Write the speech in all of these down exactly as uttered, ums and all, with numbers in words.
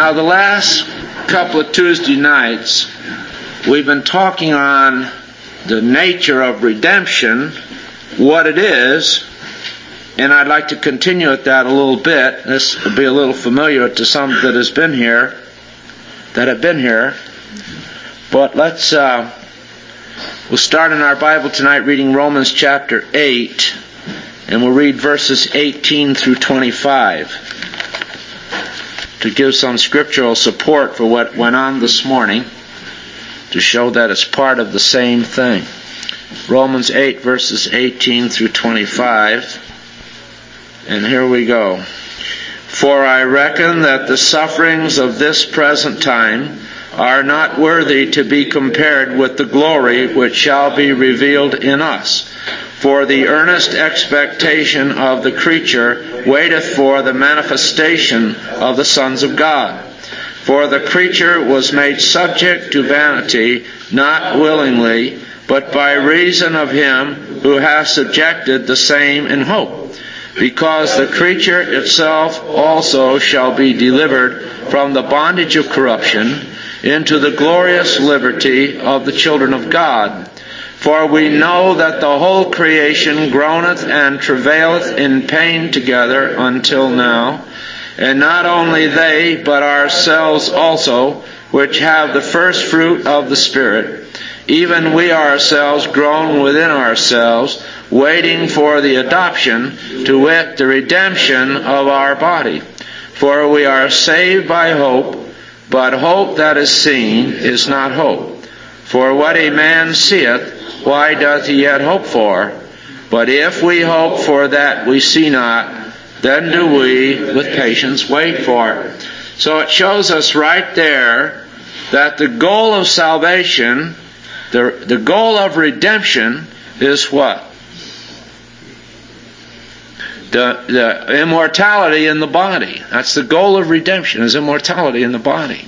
Now, the last couple of Tuesday nights, we've been talking on the nature of redemption, what it is, and I'd like to continue at that a little bit. This will be a little familiar to some that has been here, that have been here. But let's, uh, we'll start in our Bible tonight reading Romans chapter eight, and we'll read verses eighteen through twenty-five. To give some scriptural support for what went on this morning, to show that it's part of the same thing. Romans eight, verses eighteen through twenty-five. And here we go. For I reckon that the sufferings of this present time are not worthy to be compared with the glory which shall be revealed in us. For the earnest expectation of the creature waiteth for the manifestation of the sons of God. For the creature was made subject to vanity, not willingly, but by reason of him who hath subjected the same in hope. Because the creature itself also shall be delivered from the bondage of corruption into the glorious liberty of the children of God. For we know that the whole creation groaneth and travaileth in pain together until now. And not only they, but ourselves also, which have the first fruit of the Spirit, even we ourselves groan within ourselves, waiting for the adoption, to wit, the redemption of our body. For we are saved by hope, but hope that is seen is not hope. For what a man seeth, why doth he yet hope for? But if we hope for that we see not, then do we with patience wait for it. So it shows us right there that the goal of salvation, the, the goal of redemption is what? The, the immortality in the body. That's the goal of redemption, is immortality in the body.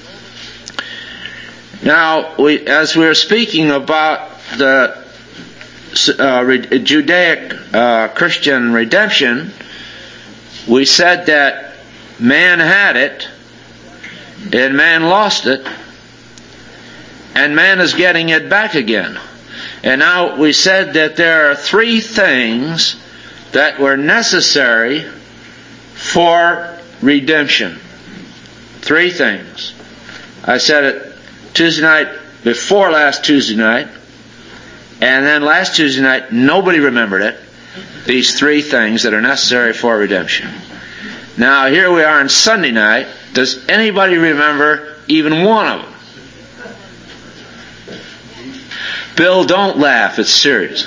Now, we, as we're speaking about the uh, Judaic uh, Christian redemption, we said that man had it, and man lost it, and man is getting it back again. And now we said that there are three things that were necessary for redemption. Three things. I said it Tuesday night, before last Tuesday night, and then last Tuesday night, nobody remembered it. These three things that are necessary for redemption. Now, here we are on Sunday night. Does anybody remember even one of them? Bill, don't laugh. It's serious.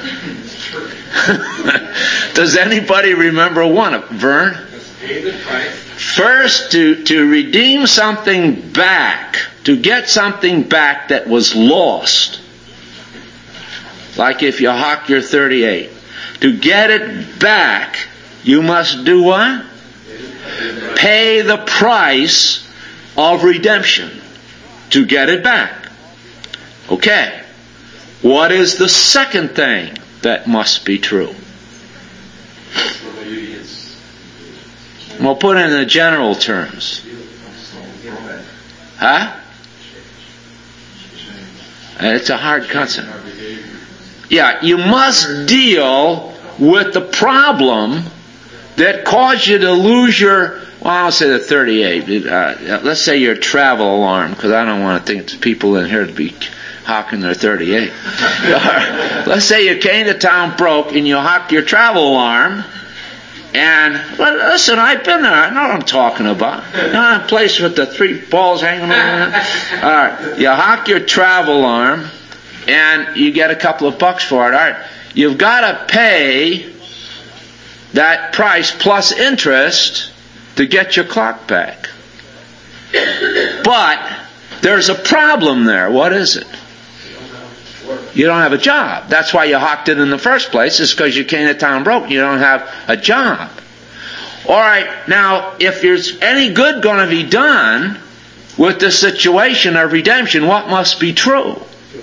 Does anybody remember one of them? Vern? First, to, to redeem something back, to get something back that was lost. Like if you hock your thirty-eight. To get it back, you must do what? Pay the price of redemption to get it back. Okay. What is the second thing that must be true? We'll put it in the general terms. Huh? It's a hard concept. Yeah, you must deal with the problem that caused you to lose your, well, I'll say the thirty-eight. Uh, let's say your travel alarm, because I don't want to think it's people in here to be hawking their thirty-eight. Let's say you came to town broke and you hawked your travel alarm. And, well, listen, I've been there. I know what I'm talking about. You know that place with the three balls hanging over there? All right. You hawk your travel alarm, and you get a couple of bucks for it. All right. You've got to pay that price plus interest to get your clock back. But there's a problem there. What is it? You don't have a job. That's why you hawked it in the first place, is because you came to town broke. You don't have a job. All right, now, if there's any good going to be done with the situation of redemption, what must be true?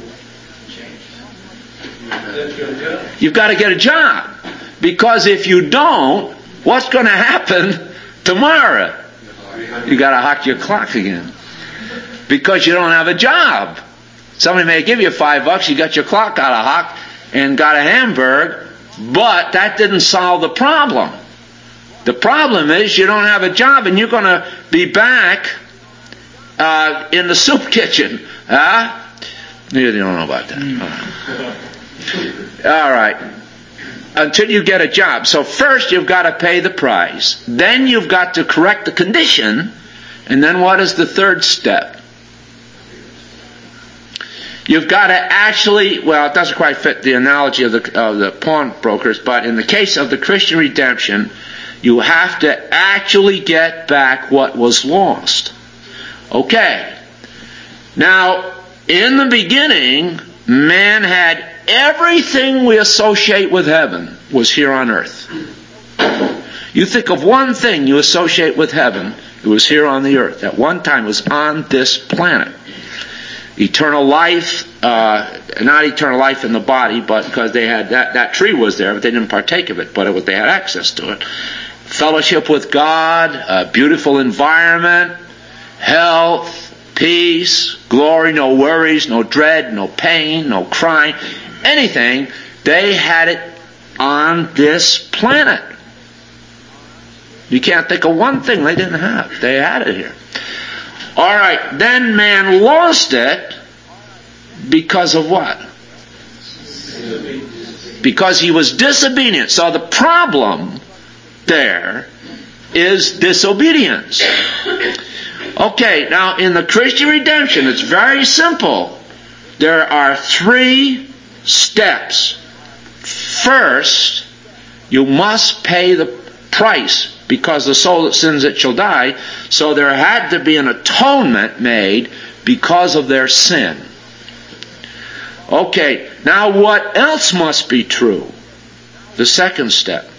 You've got to get a job. Because if you don't, what's going to happen tomorrow? You got to hock your clock again. Because you don't have a job. Somebody may give you five bucks, you got your clock out of hock and got a Hamburg, but that didn't solve the problem. The problem is you don't have a job and you're going to be back uh, in the soup kitchen. Huh? You don't know about that. All right. Until you get a job. So first you've got to pay the price. Then you've got to correct the condition. And then what is the third step? You've got to actually, well, it doesn't quite fit the analogy of the, of the pawnbrokers, but in the case of the Christian redemption, you have to actually get back what was lost. Okay. Now, in the beginning, man had everything we associate with heaven was here on earth. You think of one thing you associate with heaven, it was here on the earth. At one time it was on this planet. Eternal life, uh, not eternal life in the body, but because they had that, that tree was there, but they didn't partake of it, but it was, they had access to it. Fellowship with God, a beautiful environment, health, peace, glory, no worries, no dread, no pain, no crying, anything. They had it on this planet. You can't think of one thing they didn't have. They had it here. All right, then man lost it because of what? Because he was disobedient. So the problem there is disobedience. Okay, now in the Christian redemption, it's very simple. There are three steps. First, you must pay the price, because the soul that sins it shall die. So there had to be an atonement made because of their sin. Okay, now what else must be true? The second step.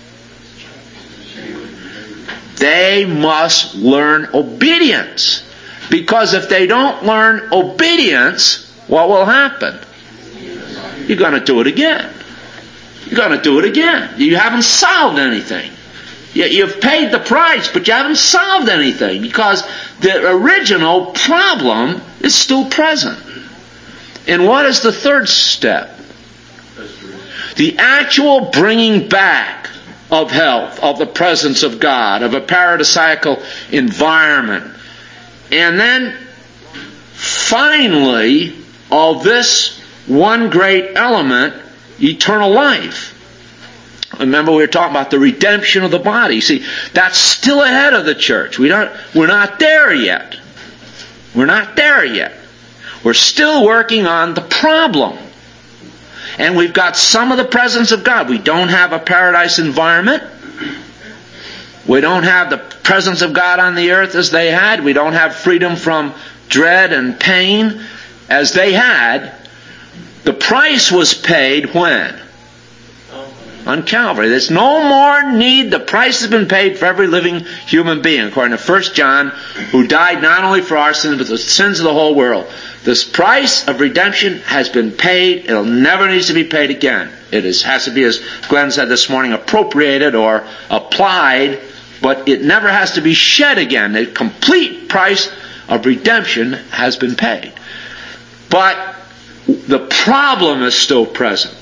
They must learn obedience. Because if they don't learn obedience, what will happen? You're going to do it again. You're going to do it again. You haven't solved anything. You've paid the price, but you haven't solved anything because the original problem is still present. And what is the third step? The actual bringing back of health, of the presence of God, of a paradisiacal environment. And then, finally, of this one great element, eternal life. Remember, we were talking about the redemption of the body. See, that's still ahead of the church. We don't, we're not there yet. We're not there yet. We're still working on the problem. And we've got some of the presence of God. We don't have a paradise environment. We don't have the presence of God on the earth as they had. We don't have freedom from dread and pain as they had. The price was paid when? On Calvary. There's no more need. The price has been paid for every living human being, according to First John, who died not only for our sins, but the sins of the whole world. This price of redemption has been paid. It'll never need to be paid again. It is, has to be, as Glenn said this morning, appropriated or applied, but it never has to be shed again. The complete price of redemption has been paid. But the problem is still present.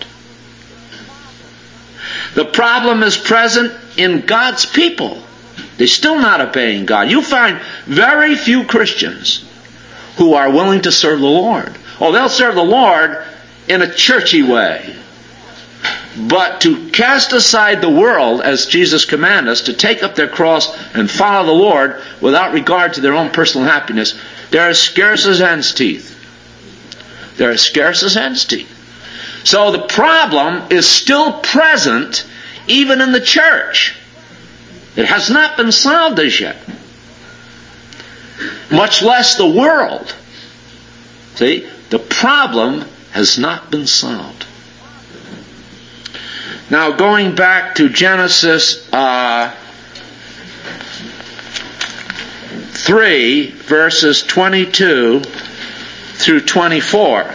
The problem is present in God's people. They're still not obeying God. You find very few Christians who are willing to serve the Lord. Oh, they'll serve the Lord in a churchy way. But to cast aside the world, as Jesus commanded us, to take up their cross and follow the Lord without regard to their own personal happiness, they're as scarce as hen's teeth. They're as scarce as hen's teeth. So the problem is still present even in the church. It has not been solved as yet. Much less the world. See, the problem has not been solved. Now going back to Genesis uh, three, verses twenty-two through twenty-four.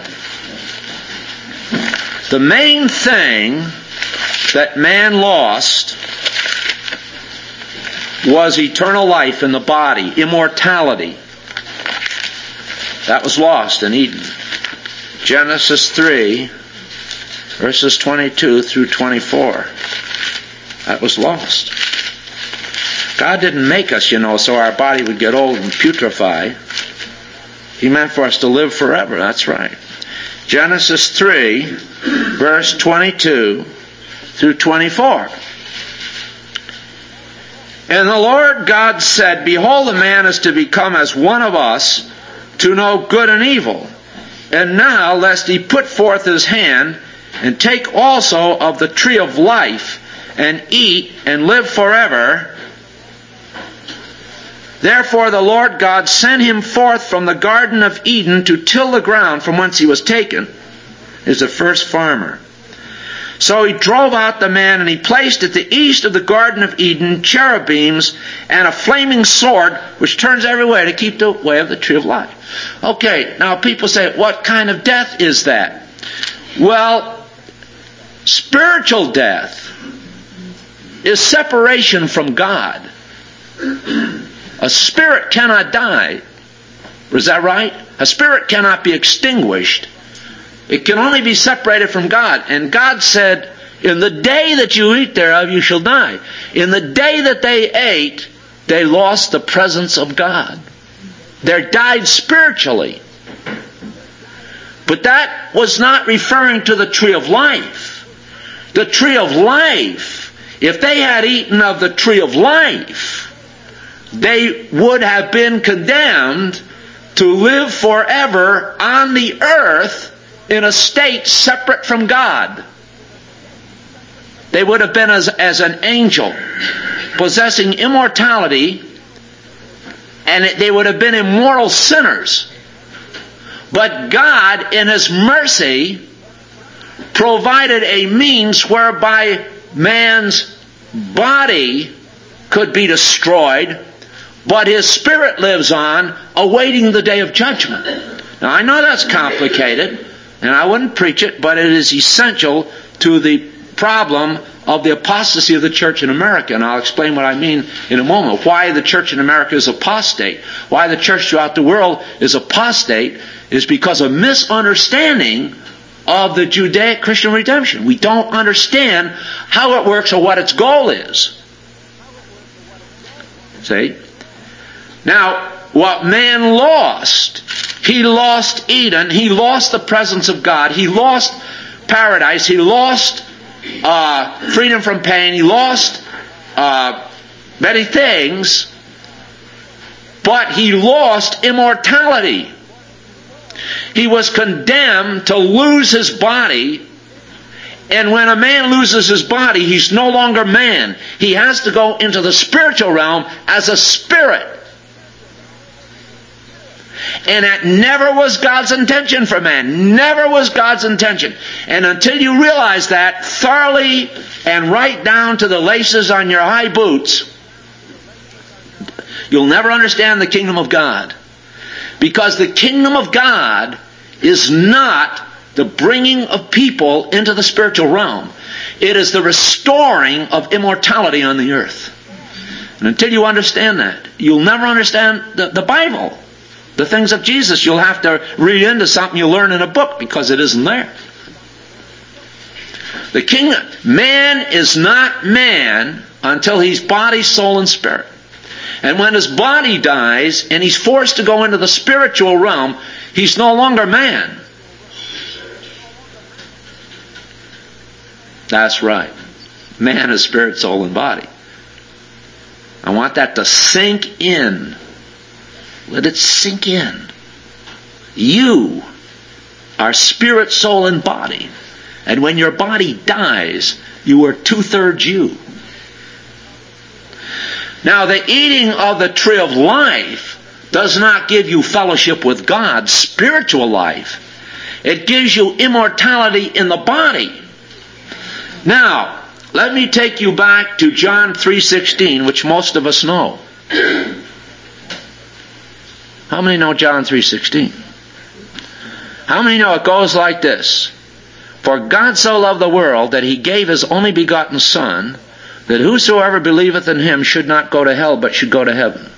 The main thing that man lost was eternal life in the body, immortality. That was lost in Eden. Genesis three, verses twenty-two through twenty-four. That was lost. God didn't make us, you know, so our body would get old and putrefy. He meant for us to live forever. That's right. Genesis three, verse twenty-two through twenty-four. And the Lord God said, Behold, the man is to become as one of us, to know good and evil. And now, lest he put forth his hand, and take also of the tree of life, and eat, and live forever. Therefore the Lord God sent him forth from the Garden of Eden to till the ground from whence he was taken. Is the first farmer. So he drove out the man, and he placed at the east of the Garden of Eden cherubims and a flaming sword, which turns every way to keep the way of the tree of life. Okay, now people say, what kind of death is that? Well, spiritual death is separation from God. A spirit cannot die. Is that right? A spirit cannot be extinguished. It can only be separated from God. And God said, in the day that you eat thereof, you shall die. In the day that they ate, they lost the presence of God. They died spiritually. But that was not referring to the tree of life. The tree of life, if they had eaten of the tree of life, they would have been condemned to live forever on the earth in a state separate from God. They would have been as, as an angel, possessing immortality, and it, they would have been immoral sinners. But God, in His mercy, provided a means whereby man's body could be destroyed, but his spirit lives on, awaiting the day of judgment. Now, I know that's complicated, and I wouldn't preach it, but it is essential to the problem of the apostasy of the church in America. And I'll explain what I mean in a moment. Why the church in America is apostate. Why the church throughout the world is apostate is because of misunderstanding of the Judaic Christian redemption. We don't understand how it works or what its goal is. See? Now, what man lost, he lost Eden, he lost the presence of God, he lost paradise, he lost uh, freedom from pain, he lost uh, many things, but he lost immortality. He was condemned to lose his body, and when a man loses his body, he's no longer man. He has to go into the spiritual realm as a spirit. And that never was God's intention for man. Never was God's intention. And until you realize that thoroughly and right down to the laces on your high boots, you'll never understand the kingdom of God. Because the kingdom of God is not the bringing of people into the spiritual realm. It is the restoring of immortality on the earth. And until you understand that, you'll never understand the, the Bible. The things of Jesus, you'll have to read into something you learn in a book because it isn't there. The kingdom, man is not man until he's body, soul, and spirit. And when his body dies and he's forced to go into the spiritual realm, he's no longer man. That's right. Man is spirit, soul, and body. I want that to sink in. Let it sink in. You are spirit, soul, and body. And when your body dies, you are two-thirds you. Now, the eating of the tree of life does not give you fellowship with God, spiritual life. It gives you immortality in the body. Now, let me take you back to John three sixteen, which most of us know. How many know John three sixteen? How many know it goes like this? For God so loved the world that He gave His only begotten Son, that whosoever believeth in him should not go to hell, but should go to heaven.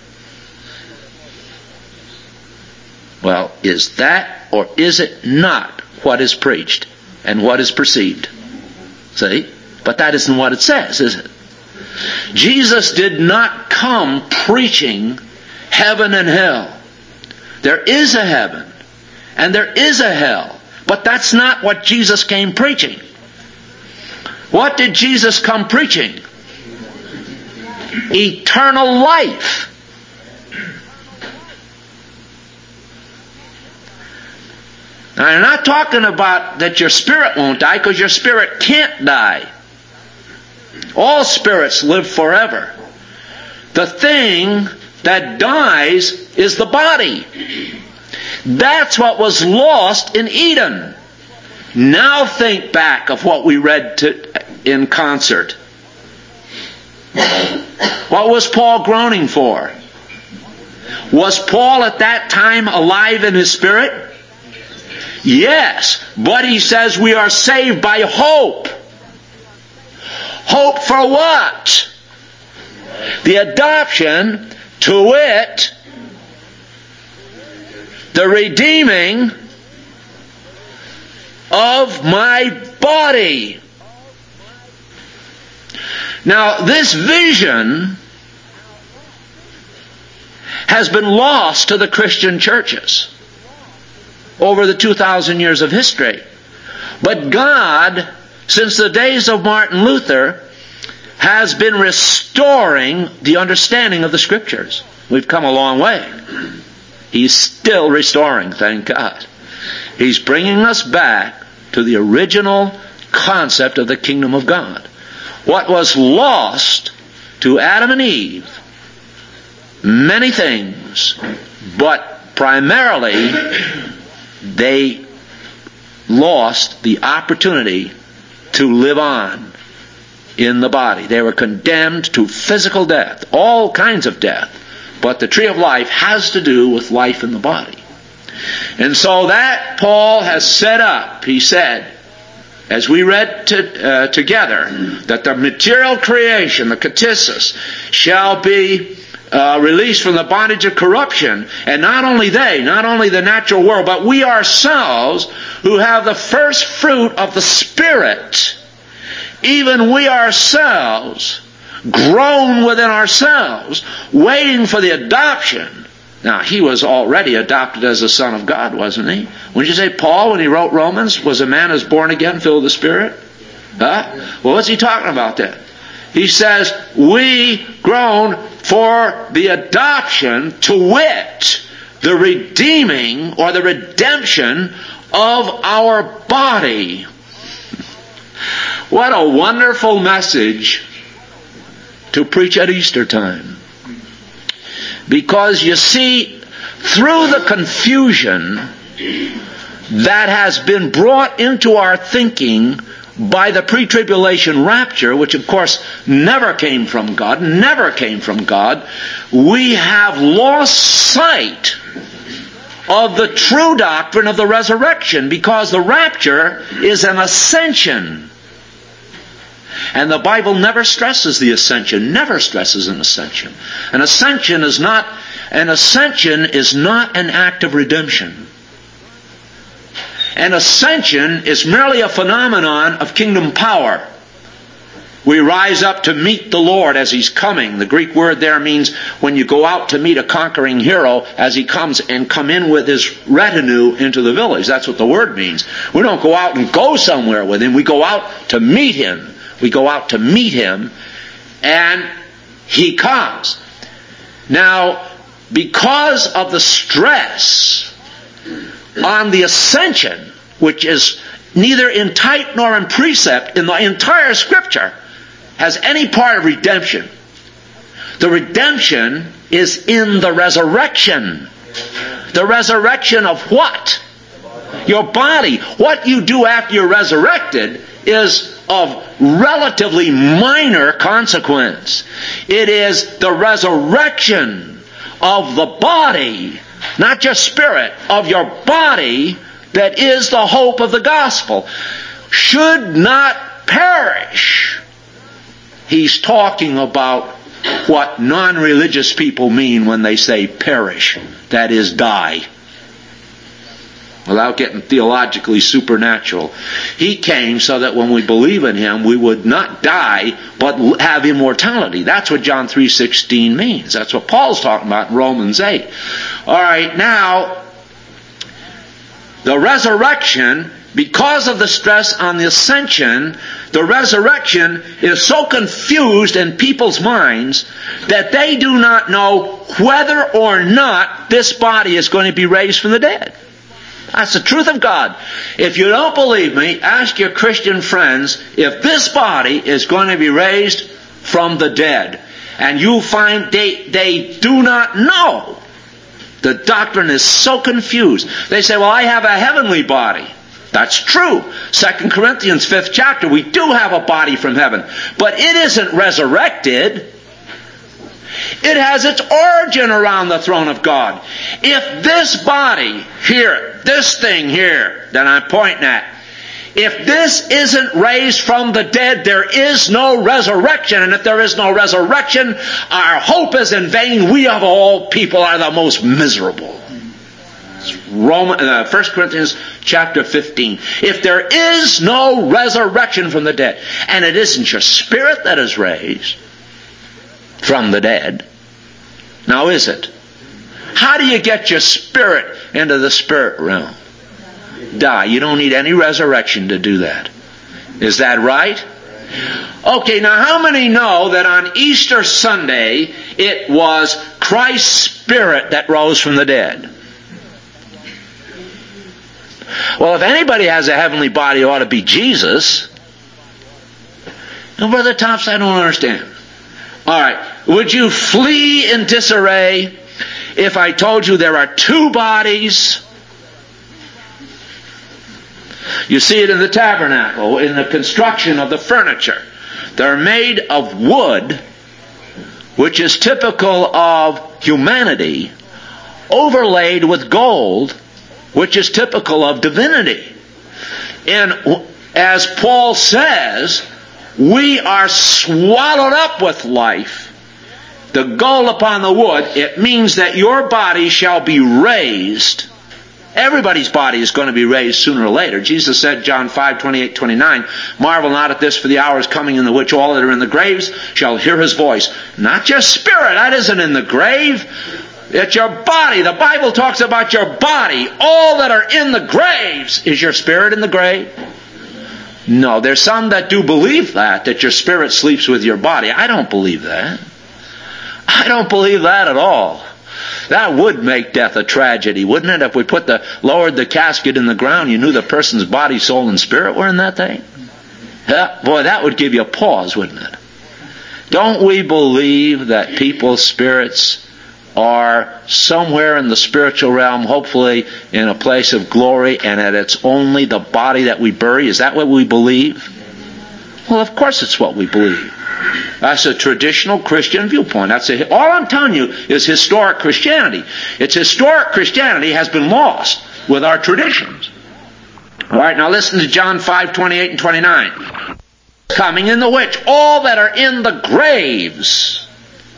Well, is that or is it not what is preached and what is perceived? See? But that isn't what it says, is it? Jesus did not come preaching heaven and hell. There is a heaven and there is a hell, but that's not what Jesus came preaching. What did Jesus come preaching? Eternal life. Now, I'm not talking about that your spirit won't die, because your spirit can't die. All spirits live forever. The thing that dies is the body. That's what was lost in Eden. Now think back of what we read to, in concert. What was Paul groaning for? Was Paul at that time alive in his spirit? Yes, but he says we are saved by hope. Hope for what? The adoption, to wit, the redeeming of my body. Now, this vision has been lost to the Christian churches over the two thousand years of history. But God, since the days of Martin Luther, has been restoring the understanding of the Scriptures. We've come a long way. He's still restoring, thank God. He's bringing us back to the original concept of the kingdom of God. What was lost to Adam and Eve, many things, but primarily they lost the opportunity to live on in the body. They were condemned to physical death, all kinds of death. But the tree of life has to do with life in the body. And so that Paul has set up, he said, as we read to, uh, together, that the material creation, the ktisis, shall be uh, released from the bondage of corruption. And not only they, not only the natural world, but we ourselves who have the first fruit of the Spirit, even we ourselves, grown within ourselves, waiting for the adoption. Now, he was already adopted as a son of God, wasn't he? Wouldn't you say Paul, when he wrote Romans, was a man who's born again, filled with the Spirit? Huh? Well, what's he talking about then? He says, we groan for the adoption, to wit, the redeeming or the redemption of our body. What a wonderful message to preach at Easter time. Because you see, through the confusion that has been brought into our thinking by the pre-tribulation rapture, which of course never came from God, never came from God, we have lost sight of the true doctrine of the resurrection, because the rapture is an ascension. And the Bible never stresses the ascension, never stresses an ascension. An ascension is not, an ascension is not an act of redemption. An ascension is merely a phenomenon of kingdom power. We rise up to meet the Lord as He's coming. The Greek word there means when you go out to meet a conquering hero as he comes and come in with his retinue into the village. That's what the word means. We don't go out and go somewhere with Him. We go out to meet Him. We go out to meet Him, and He comes. Now, because of the stress on the ascension, which is neither in type nor in precept in the entire Scripture, has any part of redemption. The redemption is in the resurrection. The resurrection of what? Your body. What you do after you're resurrected is of relatively minor consequence. It is the resurrection of the body, not just spirit, of your body, that is the hope of the gospel. Should not perish, he's talking about what non-religious people mean when they say perish, that is, die. Without getting theologically supernatural. He came so that when we believe in Him, we would not die, but have immortality. That's what John three sixteen means. That's what Paul's talking about in Romans eight. All right, now, the resurrection, because of the stress on the ascension, the resurrection is so confused in people's minds that they do not know whether or not this body is going to be raised from the dead. That's the truth of God. If you don't believe me, ask your Christian friends if this body is going to be raised from the dead. And you'll find they, they do not know. The doctrine is so confused. They say, well, I have a heavenly body. That's true. Second Corinthians fifth chapter, we do have a body from heaven. But it isn't resurrected. It has its origin around the throne of God. If this body here, this thing here that I'm pointing at, if this isn't raised from the dead, there is no resurrection. And if there is no resurrection, our hope is in vain. We of all people are the most miserable. Roman, uh, First Corinthians chapter fifteen. If there is no resurrection from the dead, and it isn't your spirit that is raised from the dead, now is it? How do you get your spirit into the spirit realm? Die. You don't need any resurrection to do that. Is that right? Okay, now how many know that on Easter Sunday it was Christ's Spirit that rose from the dead? Well, if anybody has a heavenly body, it ought to be Jesus. Now, Brother Tops, I don't understand. All right, would you flee in disarray if I told you there are two bodies? You see it in the tabernacle, in the construction of the furniture. They're made of wood, which is typical of humanity, overlaid with gold, which is typical of divinity. And as Paul says, we are swallowed up with life. The gold upon the wood, it means that your body shall be raised. Everybody's body is going to be raised sooner or later. Jesus said, John five, twenty-eight, twenty-nine, marvel not at this, for the hour is coming in the which all that are in the graves shall hear His voice. Not your spirit, that isn't in the grave. It's your body. The Bible talks about your body. All that are in the graves. Is your spirit in the grave? No, there's some that do believe that, that your spirit sleeps with your body. I don't believe that. I don't believe that at all. That would make death a tragedy, wouldn't it? If we put the lowered the casket in the ground, you knew the person's body, soul, and spirit were in that thing? Yeah, boy, that would give you a pause, wouldn't it? Don't we believe that people's spirits are somewhere in the spiritual realm, hopefully in a place of glory, and that it's only the body that we bury? Is that what we believe? Well, of course it's what we believe. That's a traditional Christian viewpoint. That's a, all I'm telling you is historic Christianity. It's historic Christianity has been lost with our traditions. All right, now listen to John five, twenty-eight and twenty-nine. Coming in the which all that are in the graves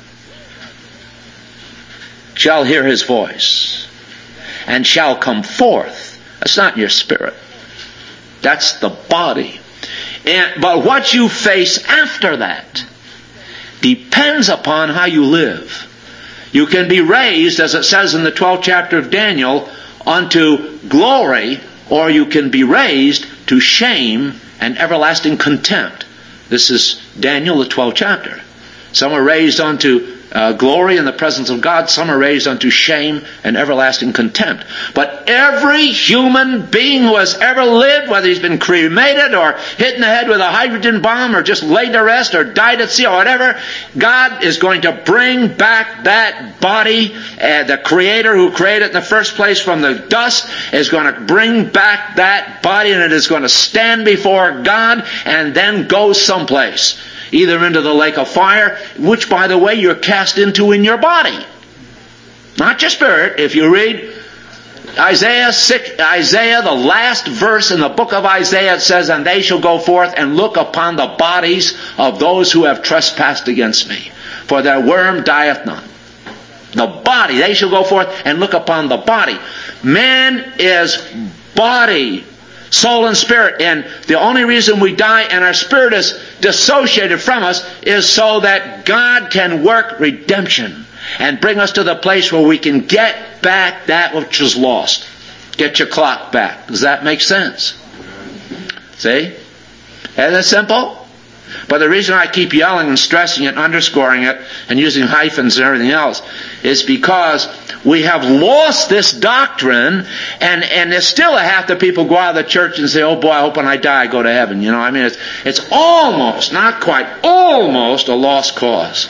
shall hear His voice and shall come forth. That's not your spirit. That's the body. And, but what you face after that depends upon how you live. You can be raised, as it says in the twelfth chapter of Daniel, unto glory, or you can be raised to shame and everlasting contempt. This is Daniel, the twelfth chapter. Some are raised unto uh, glory in the presence of God. Some are raised unto shame and everlasting contempt. But every human being who has ever lived, whether he's been cremated or hit in the head with a hydrogen bomb or just laid to rest or died at sea or whatever, God is going to bring back that body. Uh, the Creator who created it in the first place from the dust is going to bring back that body, and it is going to stand before God and then go someplace. Either into the lake of fire, which, by the way, you're cast into in your body. Not your spirit. If you read Isaiah six, Isaiah, the last verse in the book of Isaiah, it says, "And they shall go forth and look upon the bodies of those who have trespassed against me, for their worm dieth not." The body, they shall go forth and look upon the body. Man is body, soul and spirit, and the only reason we die and our spirit is dissociated from us is so that God can work redemption and bring us to the place where we can get back that which was lost. Get your clock back. Does that make sense? See? Isn't it simple? But the reason I keep yelling and stressing it and underscoring it and using hyphens and everything else is because we have lost this doctrine, and, and there's still a half the people go out of the church and say, "Oh boy, I hope when I die I go to heaven." You know, I mean, it's, it's almost, not quite, almost a lost cause.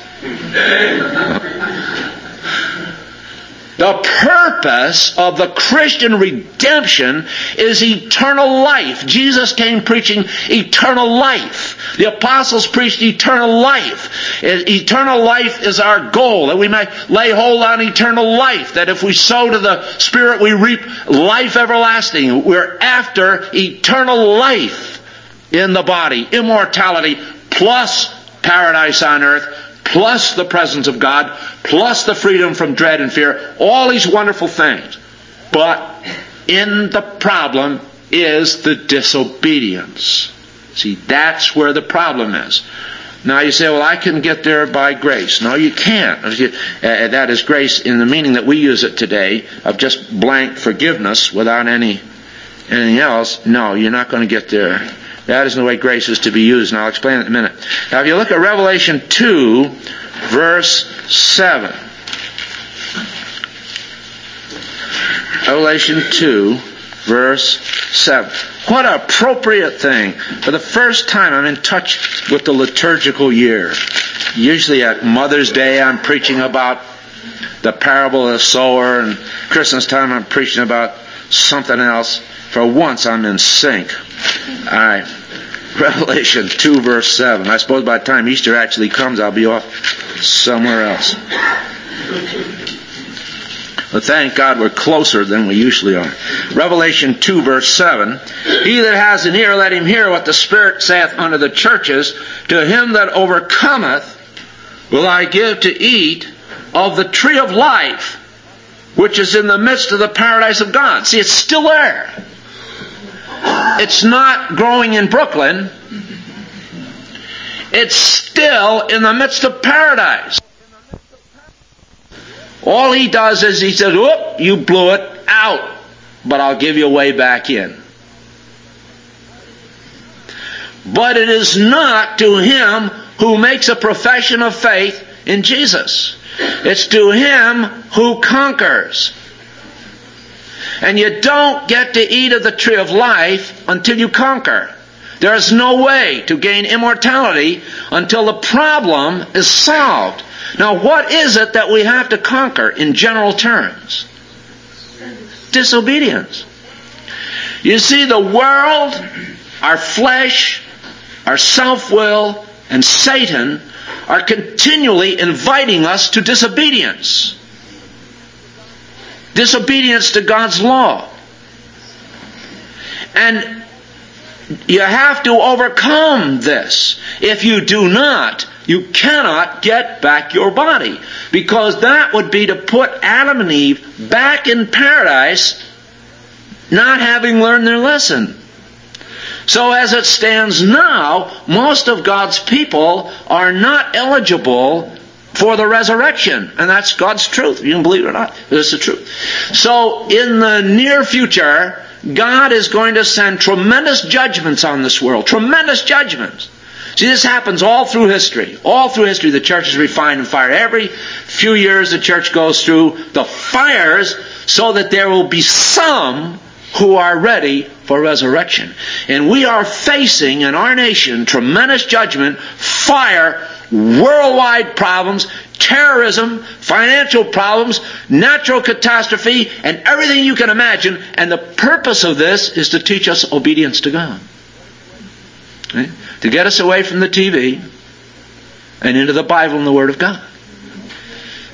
The purpose of the Christian redemption is eternal life. Jesus came preaching eternal life. The apostles preached eternal life. Eternal life is our goal, that we may lay hold on eternal life, that if we sow to the Spirit we reap life everlasting. We're after eternal life in the body, immortality, plus paradise on earth, plus the presence of God, plus the freedom from dread and fear, all these wonderful things. But in the problem is the disobedience. See, that's where the problem is. Now you say, "Well, I can get there by grace." No, you can't. That is grace in the meaning that we use it today, of just blank forgiveness without any anything else. No, you're not going to get there. That isn't the way grace is to be used, and I'll explain it in a minute. Now if you look at Revelation two, verse seven. Revelation two, verse seven. What an appropriate thing. For the first time I'm in touch with the liturgical year. Usually at Mother's Day I'm preaching about the parable of the sower, and Christmas time I'm preaching about something else. For once I'm in sync. Alright. Revelation two, verse seven. I suppose by the time Easter actually comes, I'll be off somewhere else. But thank God we're closer than we usually are. Revelation two, verse seven. "He that has an ear, let him hear what the Spirit saith unto the churches. To him that overcometh will I give to eat of the tree of life, which is in the midst of the paradise of God." See, it's still there. It's not growing in Brooklyn. It's still in the midst of paradise. All he does is he says, "Whoop, you blew it out, but I'll give you a way back in." But it is not to him who makes a profession of faith in Jesus. It's to him who conquers. And you don't get to eat of the tree of life until you conquer. There is no way to gain immortality until the problem is solved. Now, what is it that we have to conquer in general terms? Disobedience. You see, the world, our flesh, our self-will, and Satan are continually inviting us to disobedience. Disobedience to God's law. And you have to overcome this. If you do not, you cannot get back your body. Because that would be to put Adam and Eve back in paradise, not having learned their lesson. So as it stands now, most of God's people are not eligible for the resurrection. And that's God's truth. You can believe it or not. It's the truth. So in the near future, God is going to send tremendous judgments on this world. Tremendous judgments. See, this happens all through history. All through history, the church is refined and fired. Every few years, the church goes through the fires so that there will be some who are ready for resurrection. And we are facing in our nation tremendous judgment, fire, worldwide problems, terrorism, financial problems, natural catastrophe, and everything you can imagine. And the purpose of this is to teach us obedience to God. Okay? To get us away from the T V and into the Bible and the Word of God.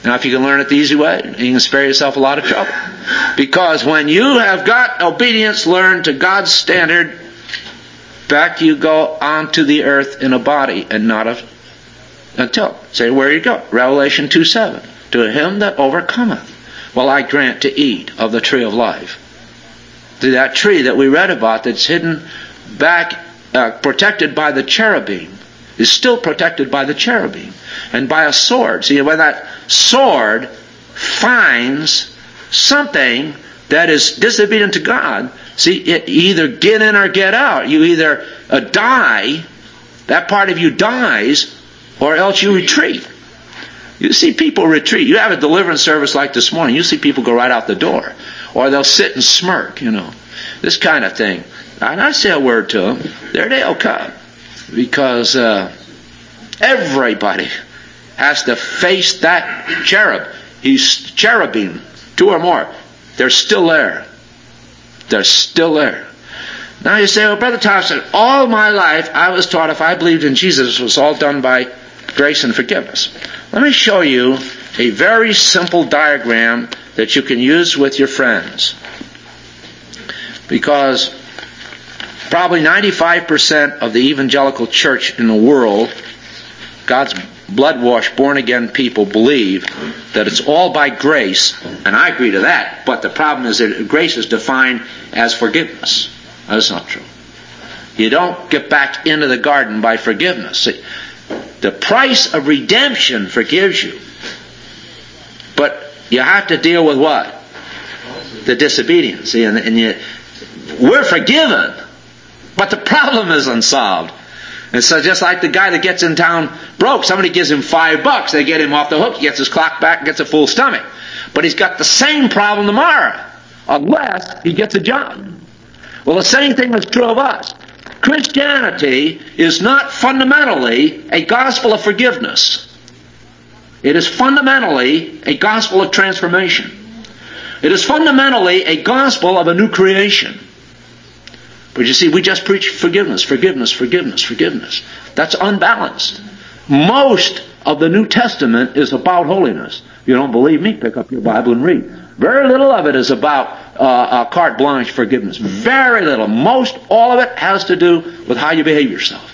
Now, if you can learn it the easy way, you can spare yourself a lot of trouble. Because when you have got obedience learned to God's standard, back you go onto the earth in a body and not a, until. Say, where you go? Revelation two seven. To him that overcometh will I grant to eat of the tree of life. To that tree that we read about that's hidden back, uh, protected by the cherubim, is still protected by the cherubim and by a sword. See, when that sword finds something that is disobedient to God, see, it either get in or get out. You either uh, die, that part of you dies, or else you retreat. You see people retreat. You have a deliverance service like this morning, you see people go right out the door. Or they'll sit and smirk, you know. This kind of thing. And I say a word to them, there they'll come. Because uh, everybody has to face that cherub. He's cherubim, two or more. They're still there. They're still there. Now you say, well, Brother Thompson, all my life I was taught if I believed in Jesus, it was all done by grace and forgiveness. Let me show you a very simple diagram that you can use with your friends. Because probably ninety-five percent of the evangelical church in the world, God's blood-washed, born-again people, believe that it's all by grace, and I agree to that, but the problem is that grace is defined as forgiveness. That's not true. You don't get back into the garden by forgiveness. See, the price of redemption forgives you. But you have to deal with what? The disobedience. See, and, and you, we're forgiven, but the problem is unsolved. And so just like the guy that gets in town broke, somebody gives him five bucks, they get him off the hook, he gets his clock back and gets a full stomach. But he's got the same problem tomorrow, unless he gets a job. Well, the same thing is true of us. Christianity is not fundamentally a gospel of forgiveness. It is fundamentally a gospel of transformation. It is fundamentally a gospel of a new creation. But you see, we just preach forgiveness, forgiveness, forgiveness, forgiveness. That's unbalanced. Most of the New Testament is about holiness. If you don't believe me, pick up your Bible and read. Very little of it is about uh, uh, carte blanche forgiveness. Very little. Most, all of it has to do with how you behave yourself.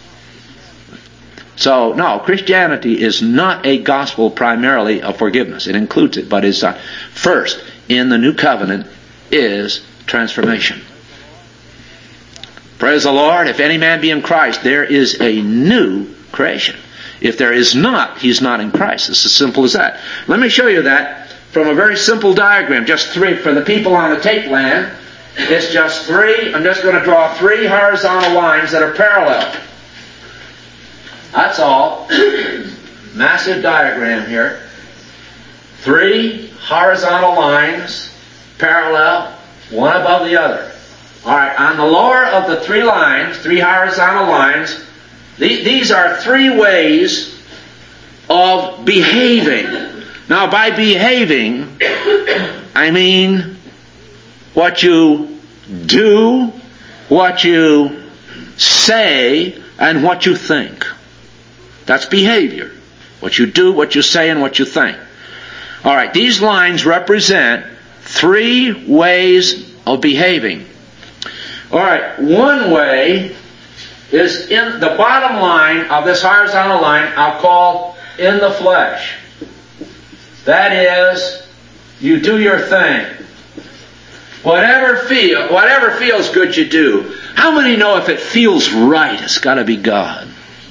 So, no, Christianity is not a gospel primarily of forgiveness. It includes it, but it's uh, first, in the new covenant, is transformation. Praise the Lord. If any man be in Christ, there is a new creation. If there is not, he's not in Christ. It's as simple as that. Let me show you that from a very simple diagram. Just three. For the people on the tape land, it's just three. I'm just going to draw three horizontal lines that are parallel. That's all. Massive diagram here. Three horizontal lines, parallel, one above the other. Alright, on the lower of the three lines, three horizontal lines, th- these are three ways of behaving. Now, by behaving, I mean what you do, what you say, and what you think. That's behavior. What you do, what you say, and what you think. Alright, these lines represent three ways of behaving. Alright, one way is in the bottom line of this horizontal line, I'll call in the flesh. That is, you do your thing. Whatever feel, whatever feels good, you do. How many know if it feels right, it's got to be God?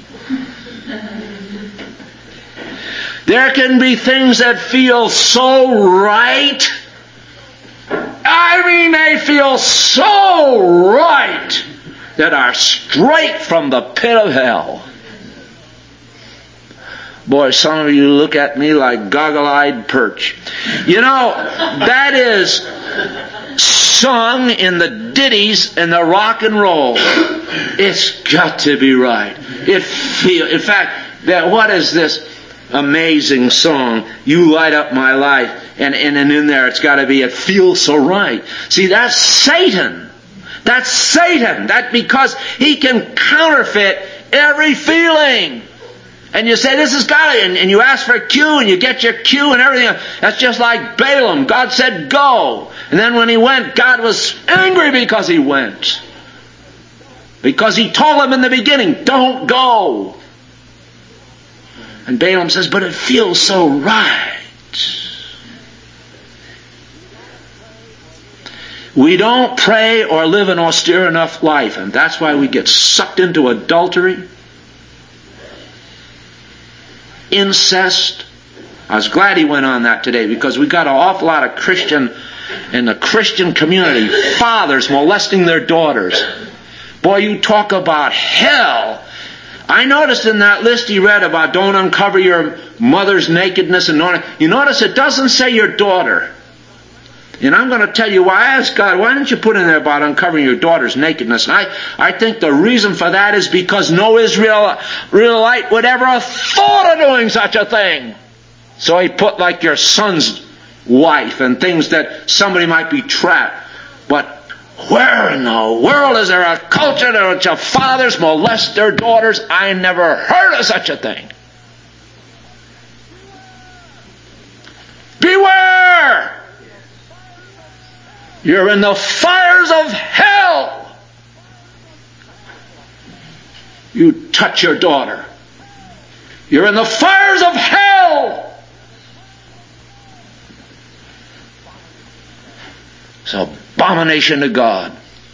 There can be things that feel so right. I mean, they feel so right that are straight from the pit of hell. Boy, some of you look at me like goggle-eyed perch. You know, that is sung in the ditties and the rock and roll. It's got to be right. It feel. In fact, that what is this amazing song? You light up my life. And, and, and in there it's got to be, it feels so right. See, that's Satan. That's Satan. That because he can counterfeit every feeling. And you say, this has got it, and, and you ask for a cue, and you get your cue and everything. That's just like Balaam. God said, go. And then when he went, God was angry because he went. Because he told him in the beginning, don't go. And Balaam says, but it feels so right. We don't pray or live an austere enough life, and that's why we get sucked into adultery, incest. I was glad he went on that today, because we got an awful lot of Christian, in the Christian community, fathers molesting their daughters. Boy, you talk about hell. I noticed in that list he read about don't uncover your mother's nakedness, and don't, you notice it doesn't say your daughter. And I'm going to tell you why. I asked God, why didn't you put in there about uncovering your daughter's nakedness? And I, I think the reason for that is because no Israel, Israelite would ever have thought of doing such a thing. So he put like your son's wife and things that somebody might be trapped. But where in the world is there a culture in which fathers molest their daughters? I never heard of such a thing. Beware! You're in the fires of hell. You touch your daughter. You're in the fires of hell. It's an abomination to God.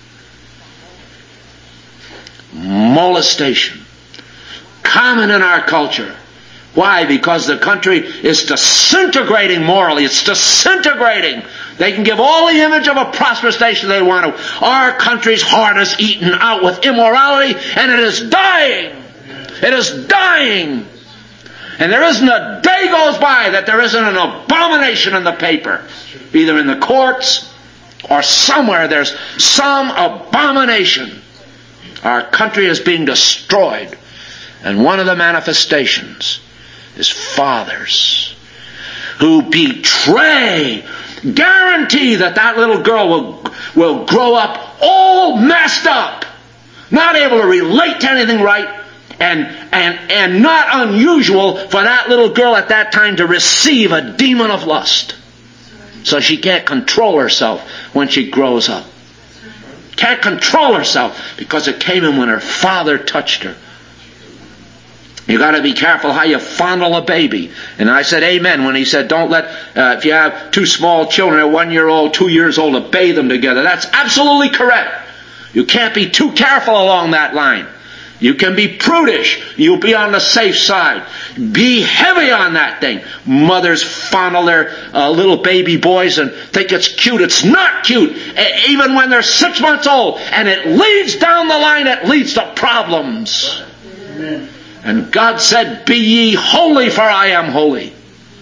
Molestation. Common in our culture. Why? Because the country is disintegrating morally. It's disintegrating. They can give all the image of a prosperous nation they want to. Our country's heart is eaten out with immorality, and it is dying. It is dying. And there isn't a day goes by that there isn't an abomination in the paper. Either in the courts or somewhere there's some abomination. Our country is being destroyed. And one of the manifestations is fathers who betray, guarantee that that little girl will, will grow up all messed up, not able to relate to anything right, and, and, and not unusual for that little girl at that time to receive a demon of lust. So she can't control herself when she grows up. Can't control herself because it came in when her father touched her. You got to be careful how you fondle a baby. And I said amen when he said don't let, uh, if you have two small children, a one year old, two years old, to bathe them together. That's absolutely correct. You can't be too careful along that line. You can be prudish. You'll be on the safe side. Be heavy on that thing. Mothers fondle their uh, little baby boys and think it's cute. It's not cute. Even when they're six months old. And it leads down the line. It leads to problems. Amen. And God said, be ye holy, for I am holy.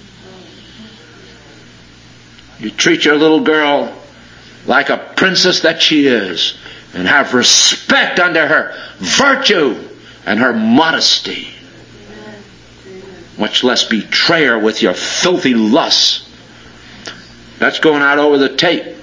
You treat your little girl like a princess that she is, and have respect unto her virtue and her modesty. Much less betray her with your filthy lusts. That's going out over the tape.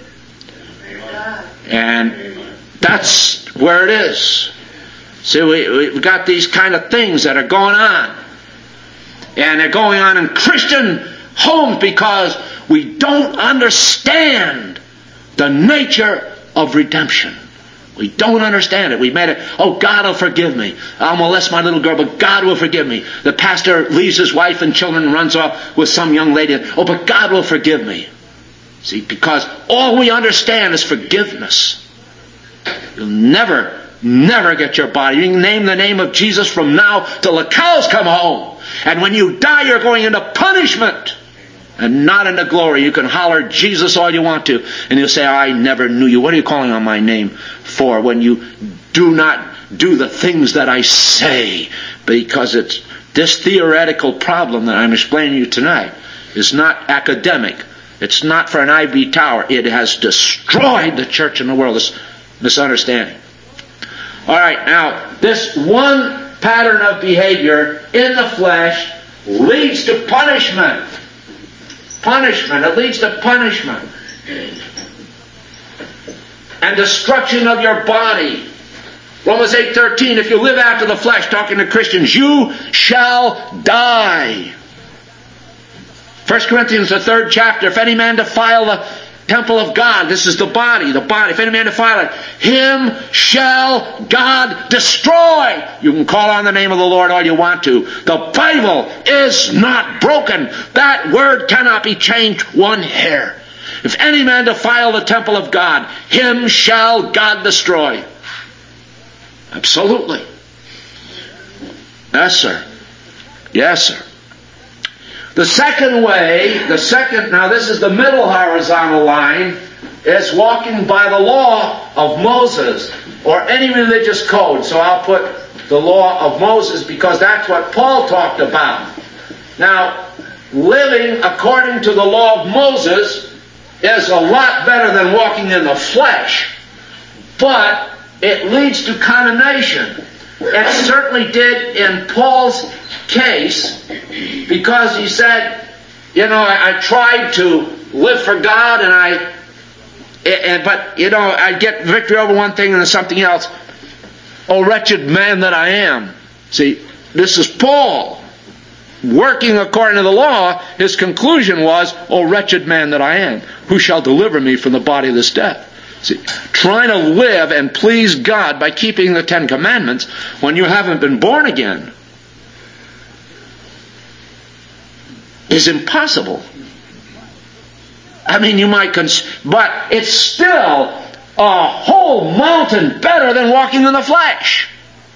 And that's where it is. See, we, we've got these kind of things that are going on. And they're going on in Christian homes because we don't understand the nature of redemption. We don't understand it. We made it, oh, God will forgive me. I'll molest my little girl, but God will forgive me. The pastor leaves his wife and children and runs off with some young lady. Oh, but God will forgive me. See, because all we understand is forgiveness. You'll never Never get your body. You can name the name of Jesus from now till the cows come home. And when you die, you're going into punishment and not into glory. You can holler Jesus all you want to, and you'll say, I never knew you. What are you calling on my name for when you do not do the things that I say? Because it's this theoretical problem that I'm explaining to you tonight is not academic. It's not for an ivory tower. It has destroyed the church and the world. This misunderstanding. All right, now, this one pattern of behavior in the flesh leads to punishment. Punishment. It leads to punishment. And destruction of your body. Romans eight thirteen, if you live after the flesh, talking to Christians, you shall die. First Corinthians, the third chapter, if any man defile the temple of God, this is the body, the body, if any man defile it, him shall God destroy. You can call on the name of the Lord all you want to. The Bible is not broken. That word cannot be changed one hair. If any man defile the temple of God, him shall God destroy. Absolutely. Yes, sir. Yes, sir. The second way, the second, now this is the middle horizontal line, is walking by the law of Moses, or any religious code. So I'll put the law of Moses because that's what Paul talked about. Now, living according to the law of Moses is a lot better than walking in the flesh, but it leads to condemnation. It certainly did in Paul's case, because he said, you know, I, I tried to live for God, and I, and, but, you know, I get victory over one thing and then something else. Oh, wretched man that I am. See, this is Paul. Working according to the law, his conclusion was, oh, wretched man that I am, who shall deliver me from the body of this death? See, trying to live and please God by keeping the Ten Commandments when you haven't been born again is impossible. I mean, you might, cons- but it's still a whole mountain better than walking in the flesh.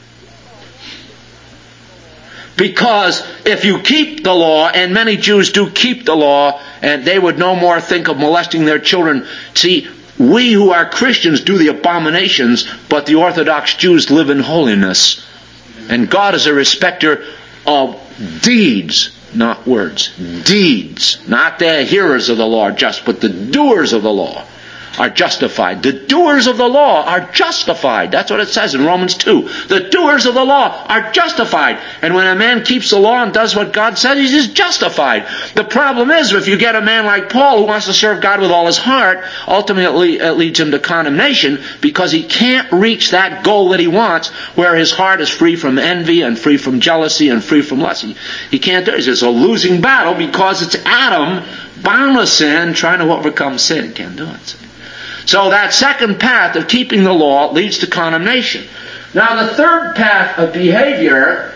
Because if you keep the law, and many Jews do keep the law, and they would no more think of molesting their children. See, we who are Christians do the abominations, but the Orthodox Jews live in holiness. And God is a respecter of deeds, not words. Deeds. Not the hearers of the law just, but the doers of the law are justified. The doers of the law are justified. That's what it says in Romans two. The doers of the law are justified. And when a man keeps the law and does what God says, he's justified. The problem is, if you get a man like Paul who wants to serve God with all his heart, ultimately it leads him to condemnation because he can't reach that goal that he wants, where his heart is free from envy and free from jealousy and free from lust. He, he can't do it. It's a losing battle because it's Adam, bound with sin, trying to overcome sin. He can't do it. So that second path of keeping the law leads to condemnation. Now the third path of behavior,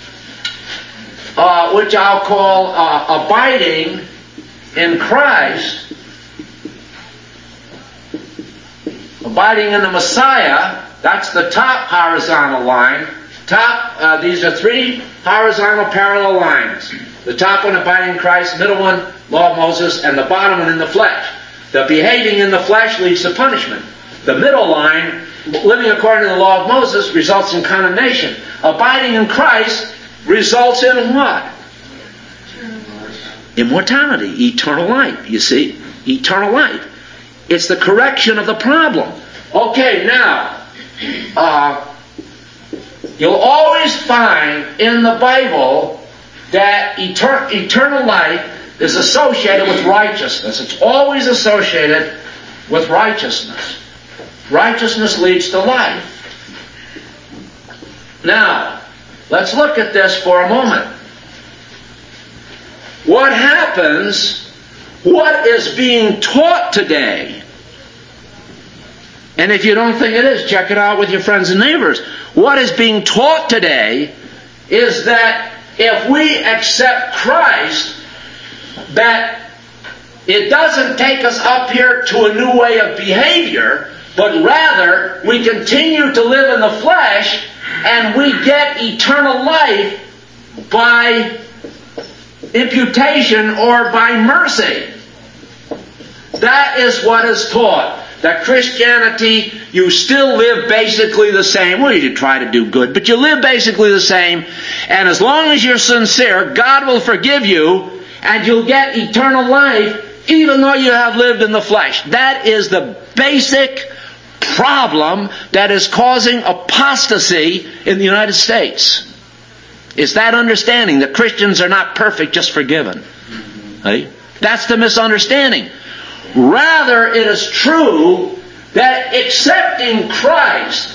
uh, which I'll call uh, abiding in Christ, abiding in the Messiah, that's the top horizontal line. Top, uh, these are three horizontal parallel lines. The top one, abiding in Christ, middle one, law of Moses, and the bottom one, in the flesh. The behaving in the flesh leads to punishment. The middle line, living according to the law of Moses, results in condemnation. Abiding in Christ results in what? Immortality, eternal life, you see? Eternal life. It's the correction of the problem. Okay, now, uh, you'll always find in the Bible that etern- eternal life is associated with righteousness. It's always associated with righteousness. Righteousness leads to life. Now, let's look at this for a moment. What happens, what is being taught today? And if you don't think it is, check it out with your friends and neighbors. What is being taught today is that if we accept Christ, that it doesn't take us up here to a new way of behavior, but rather we continue to live in the flesh and we get eternal life by imputation or by mercy. That is what is taught. That Christianity, you still live basically the same. Well, you try to do good, but you live basically the same. And as long as you're sincere, God will forgive you and you'll get eternal life even though you have lived in the flesh. That is the basic problem that is causing apostasy in the United States. Is that understanding that Christians are not perfect, just forgiven. Right? That's the misunderstanding. Rather, it is true that accepting Christ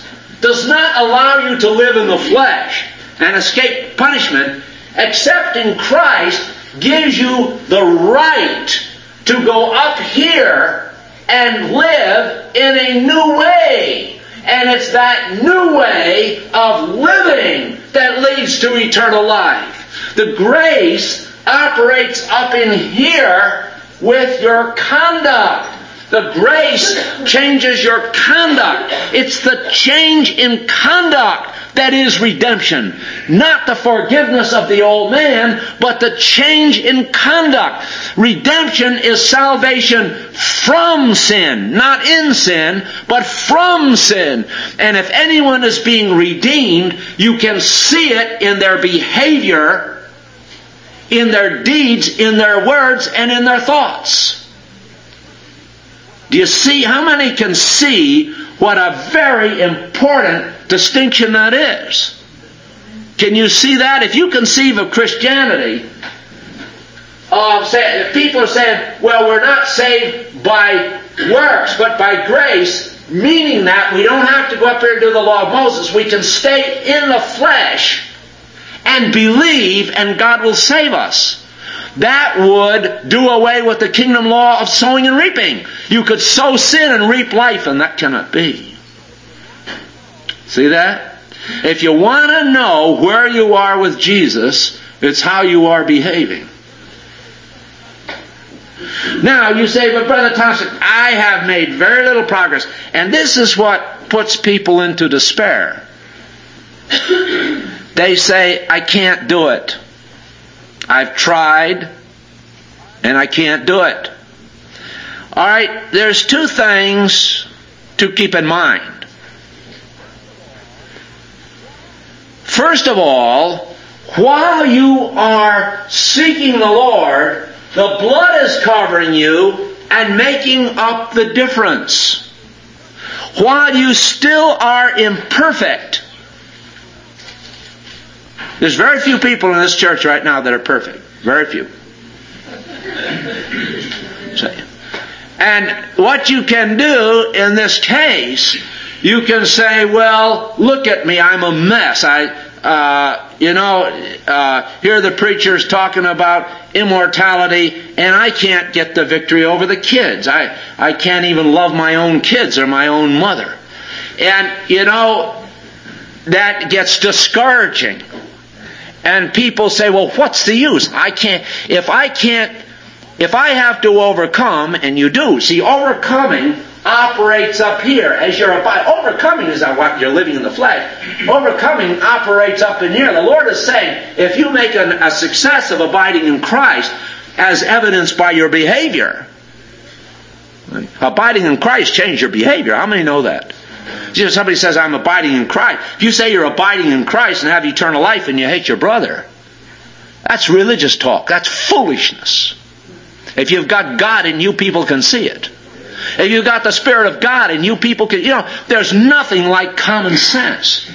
does not allow you to live in the flesh and escape punishment. Accepting Christ gives you the right to go up here and live in a new way. And it's that new way of living that leads to eternal life. The grace operates up in here with your conduct. The grace changes your conduct. It's the change in conduct that is redemption. Not the forgiveness of the old man, but the change in conduct. Redemption is salvation from sin. Not in sin, but from sin. And if anyone is being redeemed, you can see it in their behavior, in their deeds, in their words, and in their thoughts. Do you see? How many can see what a very important distinction that is? Can you see that? If you conceive of Christianity, uh, say, people are saying, well, we're not saved by works, but by grace, meaning that we don't have to go up here and do the law of Moses. We can stay in the flesh and believe, and God will save us. That would do away with the kingdom law of sowing and reaping. You could sow sin and reap life, and that cannot be. See that? If you want to know where you are with Jesus, it's how you are behaving. Now, you say, but Brother Thompson, I have made very little progress. And this is what puts people into despair. They say, I can't do it. I've tried, and I can't do it. All right, there's two things to keep in mind. First of all, while you are seeking the Lord, the blood is covering you and making up the difference. While you still are imperfect, there's very few people in this church right now that are perfect. Very few. And what you can do in this case, you can say, well, look at me, I'm a mess. I, uh, you know, uh, here the preacher's talking about immortality, and I can't get the victory over the kids. I, I can't even love my own kids or my own mother. And, you know, that gets discouraging. And people say, well, what's the use? I can't, if I can't, if I have to overcome, and you do. See, overcoming operates up here as you're abiding. Overcoming is not what you're living in the flesh. Overcoming operates up in here. The Lord is saying, if you make an, a success of abiding in Christ, as evidenced by your behavior, abiding in Christ changes your behavior. How many know that? You know, somebody says, I'm abiding in Christ. If you say you're abiding in Christ and have eternal life and you hate your brother, that's religious talk. That's foolishness. If you've got God in you, people can see it. If you've got the Spirit of God in you, people can, you know, there's nothing like common sense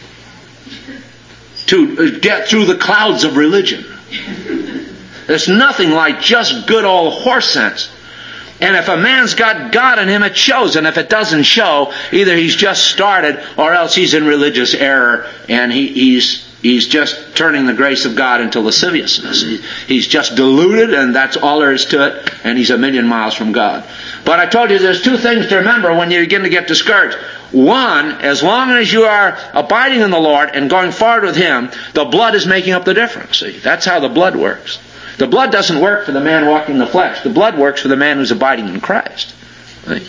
to get through the clouds of religion. There's nothing like just good old horse sense. And if a man's got God in him, it shows. And if it doesn't show, either he's just started or else he's in religious error and he, he's he's just turning the grace of God into lasciviousness. He, he's just deluded, and that's all there is to it, and he's a million miles from God. But I told you there's two things to remember when you begin to get discouraged. One, as long as you are abiding in the Lord and going forward with Him, the blood is making up the difference. See, that's how the blood works. The blood doesn't work for the man walking in the flesh. The blood works for the man who's abiding in Christ. Right?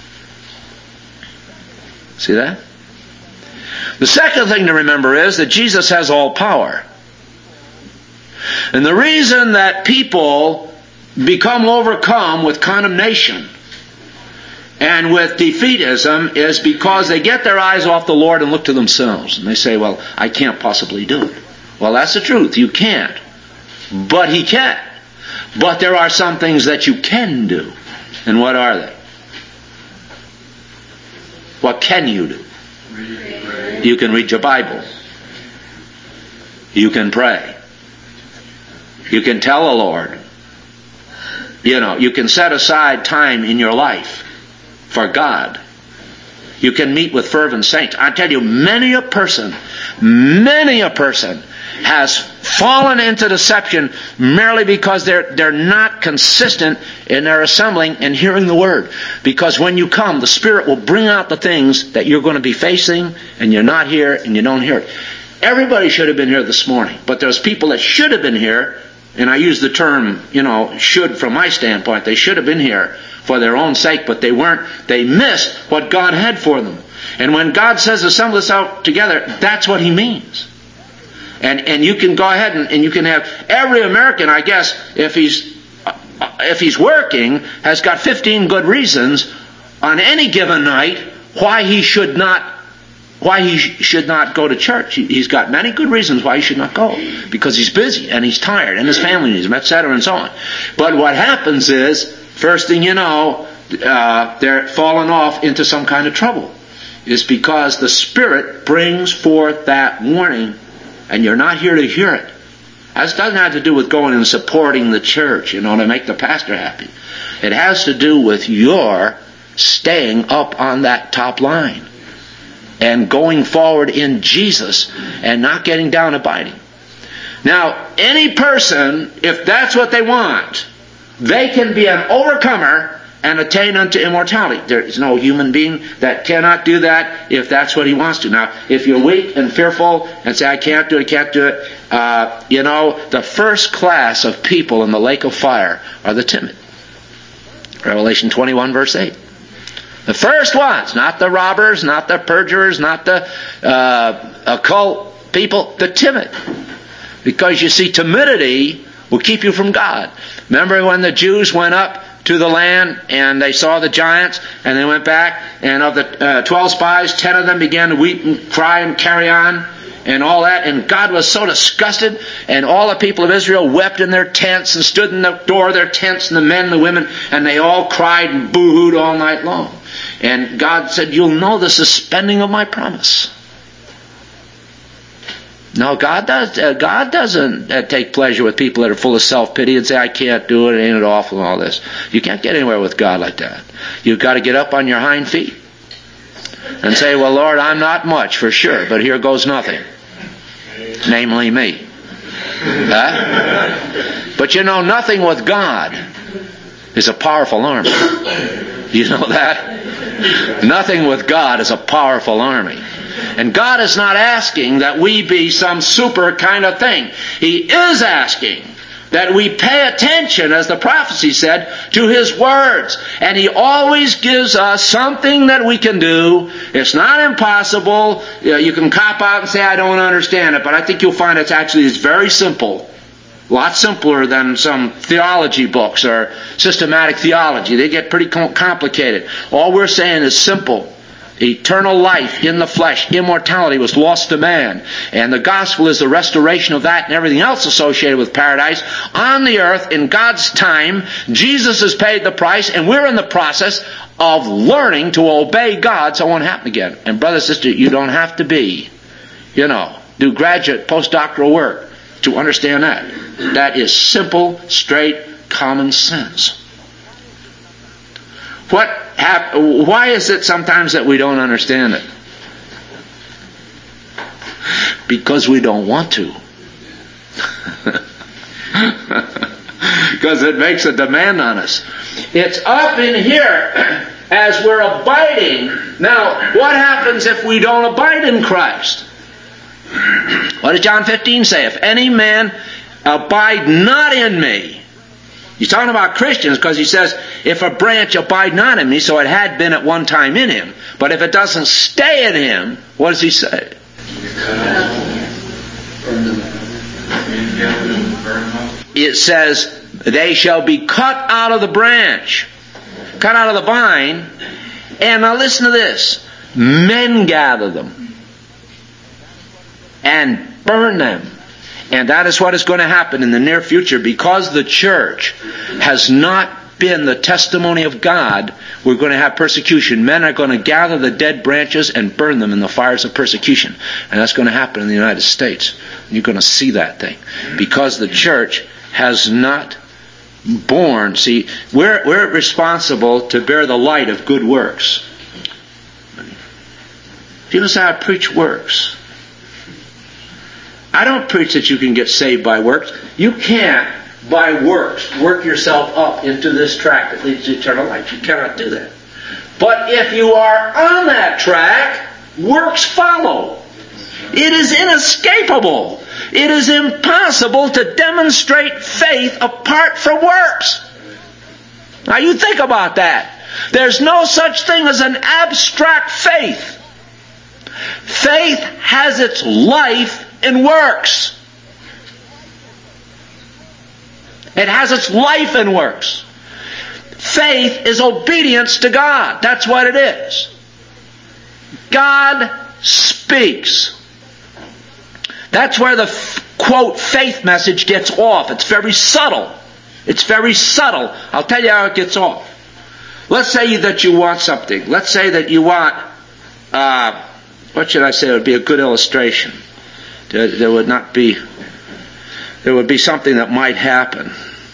See that? The second thing to remember is that Jesus has all power. And the reason that people become overcome with condemnation and with defeatism is because they get their eyes off the Lord and look to themselves. And they say, well, I can't possibly do it. Well, that's the truth. You can't. But He can. But there are some things that you can do. And what are they? What can you do? You can read your Bible. You can pray. You can tell the Lord. You know, you can set aside time in your life for God. You can meet with fervent saints. I tell you, many a person, many a person has fallen into deception merely because they're, they're not consistent in their assembling and hearing the Word. Because when you come, the Spirit will bring out the things that you're going to be facing, and you're not here and you don't hear it. Everybody should have been here this morning, but there's people that should have been here, and I use the term, you know, should from my standpoint. They should have been here for their own sake, but they weren't. They missed what God had for them. And when God says assemble us out together, that's what He means. And and you can go ahead and, and you can have every American, I guess, if he's if he's working, has got fifteen good reasons on any given night why he should not why he should not go to church. He's got many good reasons why he should not go, because he's busy and he's tired and his family needs him, et cetera, and so on. But what happens is, first thing you know, uh, they're falling off into some kind of trouble. It's because the Spirit brings forth that warning, and you're not here to hear it. That doesn't have to do with going and supporting the church, you know, to make the pastor happy. It has to do with your staying up on that top line and going forward in Jesus and not getting down abiding. Now, any person, if that's what they want, they can be an overcomer and attain unto immortality. There is no human being that cannot do that if that's what he wants to. Now, if you're weak and fearful and say, I can't do it, I can't do it, uh, you know, the first class of people in the lake of fire are the timid. Revelation twenty-one, verse eight. The first ones, not the robbers, not the perjurers, not the uh, occult people, the timid. Because you see, timidity will keep you from God. Remember when the Jews went up to the land and they saw the giants and they went back, and of the uh, twelve spies, ten of them began to weep and cry and carry on and all that, and God was so disgusted, and all the people of Israel wept in their tents and stood in the door of their tents, and the men and the women, and they all cried and boo-hooed all night long. And God said, you'll know the suspending of my promise. No, God does. Uh, God doesn't uh, take pleasure with people that are full of self-pity and say, I can't do it, ain't it awful, and all this. You can't get anywhere with God like that. You've got to get up on your hind feet and say, well, Lord, I'm not much for sure, but here goes nothing. Namely me. Huh? But you know, nothing with God is a powerful army. You know that? Nothing with God is a powerful army. And God is not asking that we be some super kind of thing. He is asking that we pay attention, as the prophecy said, to His words. And He always gives us something that we can do. It's not impossible. You can cop out and say, I don't understand it. But I think you'll find it's actually it's very simple. A lot simpler than some theology books or systematic theology. They get pretty complicated. All we're saying is simple. Eternal life in the flesh, immortality was lost to man. And the gospel is the restoration of that and everything else associated with paradise on the earth in God's time. Jesus has paid the price, and we're in the process of learning to obey God so it won't happen again. And brother, sister, you don't have to be, you know, do graduate, postdoctoral work to understand that. That is simple, straight, common sense. What hap- why is it sometimes that we don't understand it? Because we don't want to. Because it makes a demand on us. It's up in here as we're abiding. Now, what happens if we don't abide in Christ? What does John fifteen say? If any man abide not in me. He's talking about Christians, because he says, if a branch abide not in me, so it had been at one time in him. But if it doesn't stay in him, what does he say? It says, they shall be cut out of the branch, cut out of the vine. And now listen to this. Men gather them and burn them. And that is what is going to happen in the near future. Because the church has not been the testimony of God, we're going to have persecution. Men are going to gather the dead branches and burn them in the fires of persecution. And that's going to happen in the United States. You're going to see that thing. Because the church has not borne. See, we're, we're responsible to bear the light of good works. If you don't say I preach works. I don't preach that you can get saved by works. You can't, by works, work yourself up into this track that leads to eternal life. You cannot do that. But if you are on that track, works follow. It is inescapable. It is impossible to demonstrate faith apart from works. Now you think about that. There's no such thing as an abstract faith. Faith has its life in works. It has its life in works. Faith is obedience to God. That's what it is. God speaks. That's where the, quote, faith message gets off. It's very subtle. It's very subtle. I'll tell you how it gets off. Let's say that you want something. Let's say that you want, uh, what should I say would be a good illustration? There, there would not be, there would be something that might happen.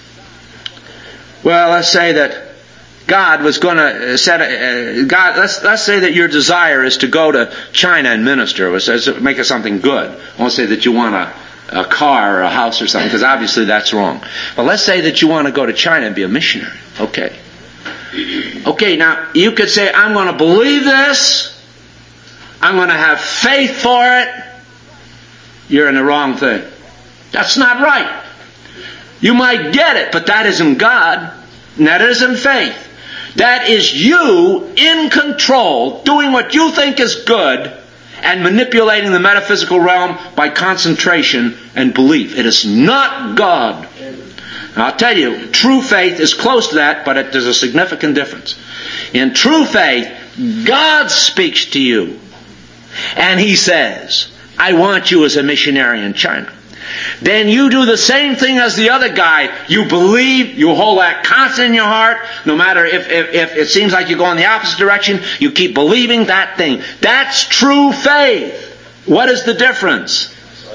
Well, let's say that God was going to set a, uh, God. Let's let's say that your desire is to go to China and minister. Let's make it something good. I won't say that you want a, a car or a house or something, because obviously that's wrong. But let's say that you want to go to China and be a missionary. Okay. Okay. Now you could say, I'm going to believe this. I'm going to have faith for it. You're in the wrong thing. That's not right. You might get it, but that isn't God. And that isn't faith. That is you in control, doing what you think is good, and manipulating the metaphysical realm by concentration and belief. It is not God. Now, I'll tell you, true faith is close to that, but it, there's a significant difference. In true faith, God speaks to you, and He says, I want you as a missionary in China. Then you do the same thing as the other guy. You believe, you hold that constant in your heart, no matter if, if, if it seems like you go in the opposite direction, you keep believing that thing. That's true faith. What is the difference?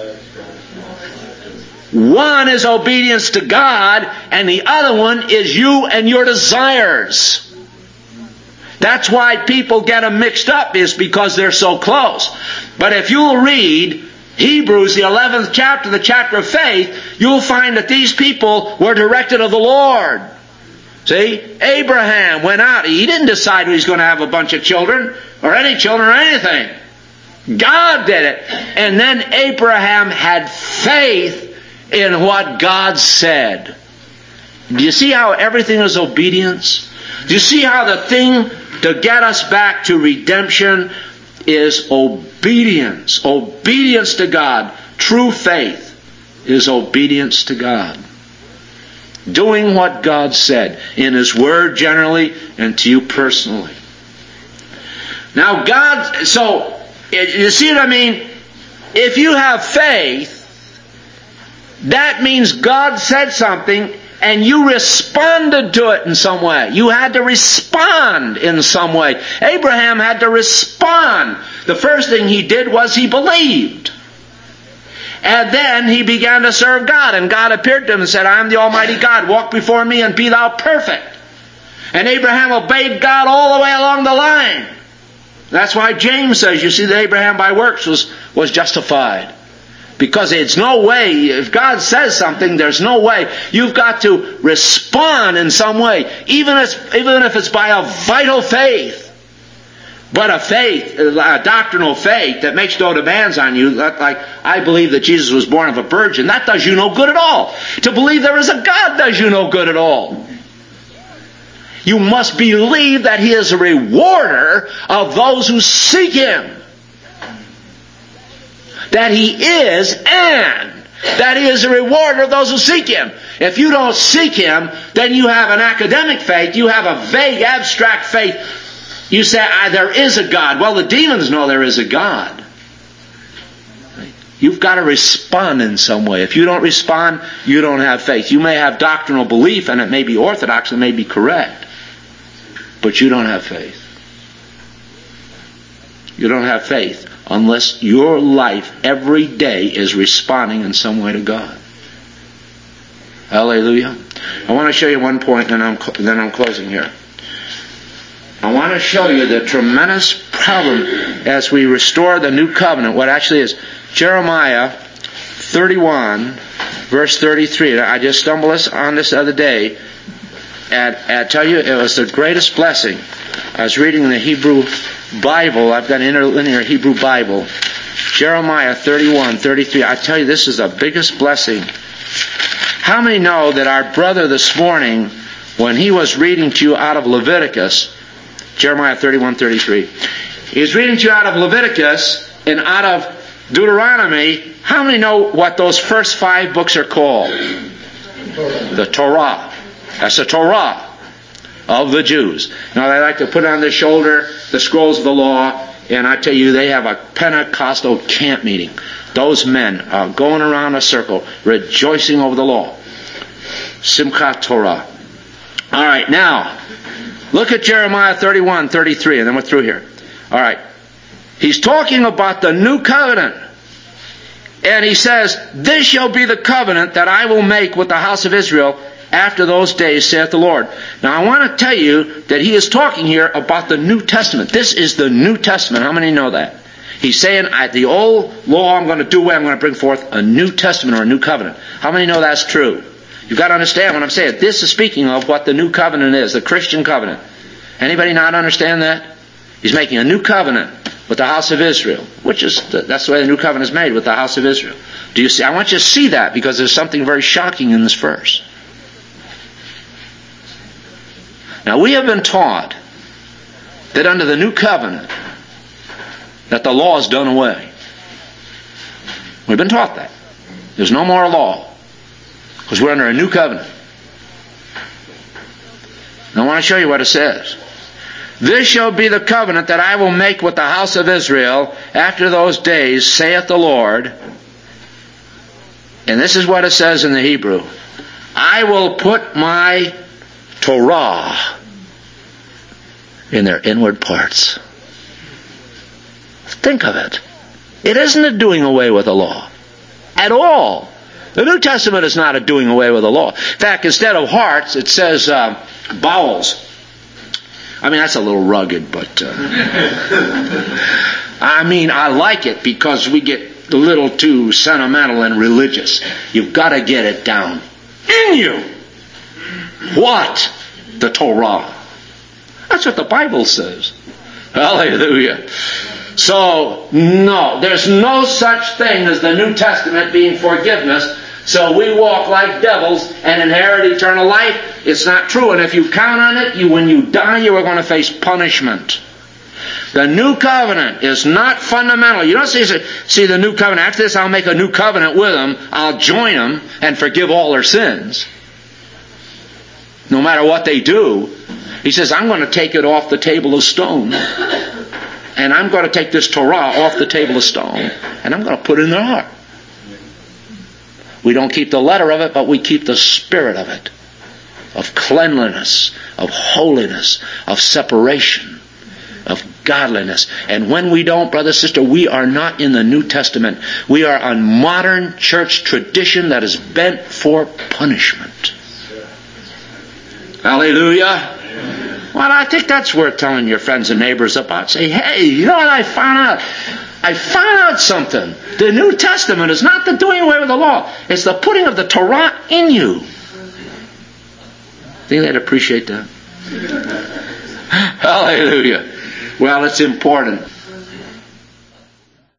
One is obedience to God, and the other one is you and your desires. That's why people get them mixed up, is because they're so close. But if you'll read Hebrews, the eleventh chapter, the chapter of faith, you'll find that these people were directed of the Lord. See, Abraham went out. He didn't decide he was going to have a bunch of children, or any children, or anything. God did it. And then Abraham had faith in what God said. Do you see how everything is obedience? Do you see how the thing to get us back to redemption is obedience. Obedience to God. True faith is obedience to God. Doing what God said in His Word generally and to you personally. Now God, so, you see what I mean? If you have faith, that means God said something and you responded to it in some way. You had to respond in some way. Abraham had to respond. The first thing he did was he believed. And then he began to serve God. And God appeared to him and said, I am the Almighty God. Walk before me and be thou perfect. And Abraham obeyed God all the way along the line. That's why James says, you see that Abraham by works was, was justified. Because it's no way, if God says something, there's no way. You've got to respond in some way. Even if, even if it's by a vital faith. But a faith, a doctrinal faith that makes no demands on you, like, I believe that Jesus was born of a virgin, that does you no good at all. To believe there is a God does you no good at all. You must believe that He is a rewarder of those who seek Him. That He is, and that He is a rewarder of those who seek Him. If you don't seek Him, then you have an academic faith. You have a vague, abstract faith. You say, ah, there is a God. Well, the demons know there is a God. You've got to respond in some way. If you don't respond, you don't have faith. You may have doctrinal belief, and it may be orthodox, and it may be correct. But you don't have faith. You don't have faith unless your life every day is responding in some way to God. Hallelujah. I want to show you one point, and then I'm, then I'm closing here. I want to show you the tremendous covenant, as we restore the new covenant, what actually is Jeremiah thirty-one, verse thirty-three. I just stumbled on this the other day, and I tell you, it was the greatest blessing. I was reading in the Hebrew Bible. I've got an interlinear Hebrew Bible. Jeremiah thirty-one, thirty-three. I tell you, this is the biggest blessing. How many know that our brother this morning, when he was reading to you out of Leviticus, Jeremiah thirty-one, thirty-three, he was reading to you out of Leviticus and out of Deuteronomy. How many know what those first five books are called? The Torah. That's the Torah of the Jews. Now they like to put on their shoulder the scrolls of the law, and I tell you, they have a Pentecostal camp meeting. Those men are going around a circle, rejoicing over the law. Simchat Torah. All right, now, look at Jeremiah thirty-one, thirty-three, and then we're through here. All right. He's talking about the new covenant. And he says, "This shall be the covenant that I will make with the house of Israel after those days, saith the Lord." Now I want to tell you that he is talking here about the New Testament. This is the New Testament. How many know that? He's saying, I, the old law I'm going to do away, I'm going to bring forth a new testament or a new covenant. How many know that's true? You've got to understand what I'm saying. This is speaking of what the new covenant is, the Christian covenant. Anybody not understand that? He's making a new covenant with the house of Israel, which is, the, that's the way the new covenant is made, with the house of Israel. Do you see? I want you to see that, because there's something very shocking in this verse. Now, we have been taught that under the new covenant, that the law is done away. We've been taught that. There's no more law, because we're under a new covenant. And I want to show you what it says. "This shall be the covenant that I will make with the house of Israel after those days, saith the Lord." And this is what it says in the Hebrew. "I will put my Torah in their inward parts." Think of it. It isn't a doing away with the law at all. The New Testament is not a doing away with the law. In fact, instead of hearts, it says uh, bowels. I mean, that's a little rugged, but uh, I mean, I like it because we get a little too sentimental and religious. You've got to get it down in you. What? The Torah. That's what the Bible says. Hallelujah. So, no, there's no such thing as the New Testament being forgiveness. So we walk like devils and inherit eternal life. It's not true. And if you count on it, you, when you die, you are going to face punishment. The new covenant is not fundamental. You don't see, see the new covenant. After this, I'll make a new covenant with them. I'll join them and forgive all their sins, no matter what they do. He says, I'm going to take it off the table of stone. And I'm going to take this Torah off the table of stone. And I'm going to put it in their heart. We don't keep the letter of it, but we keep the spirit of it. Of cleanliness, of holiness, of separation, of godliness. And when we don't, brother, sister, we are not in the New Testament. We are on modern church tradition that is bent for punishment. Hallelujah. Well, I think that's worth telling your friends and neighbors about. Say, hey, you know what I found out? I found out something. The New Testament is not the doing away with the law. It's the putting of the Torah in you. Think they'd appreciate that? Hallelujah. Well, it's important.